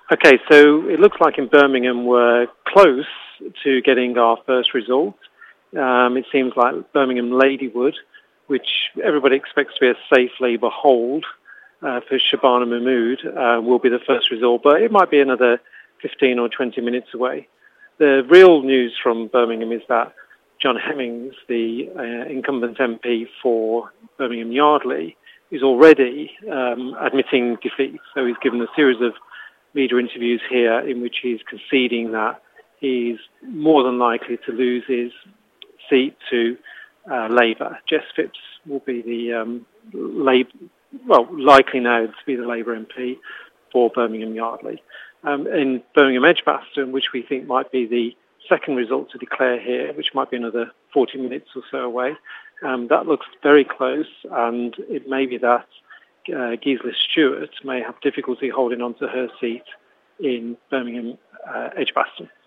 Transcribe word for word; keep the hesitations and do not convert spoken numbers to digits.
Okay, so it looks like in Birmingham we're close to getting our first result. Um, it seems like Birmingham Ladywood, which everybody expects to be a safe Labour hold uh, for Shabana Mahmood, uh, will be the first result, but it might be another fifteen or twenty minutes away. The real news from Birmingham is that John Hemmings, the uh, incumbent M P for Birmingham Yardley, is already um, admitting defeat. So he's given a series of media interviews here in which he's conceding that he's more than likely to lose his seat to uh, Labour. Jess Phipps will be the um, Labour, well, likely now to be the Labour M P for Birmingham Yardley. Um, in Birmingham Edgbaston, which we think might be the second result to declare here, which might be another forty minutes or so away, um, that looks very close, and it may be that uh, Gisela Stewart may have difficulty holding on to her seat in Birmingham uh, Edgbaston.